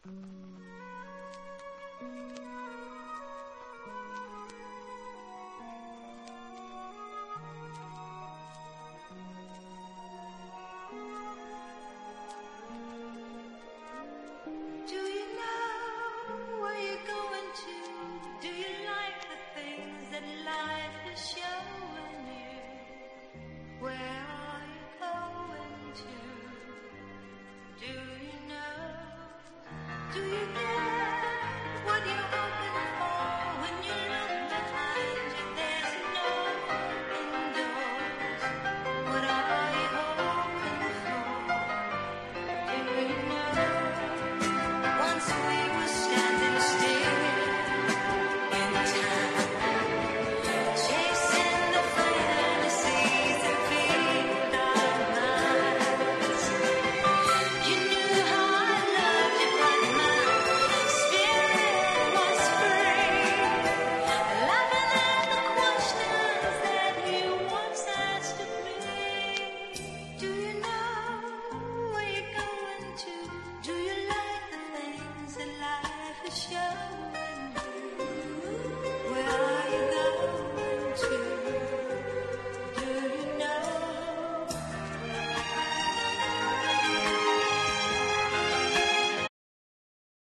Do you know where you're going to? Do you like the things that life is showing you? Where are you going to? Do you know? Do you think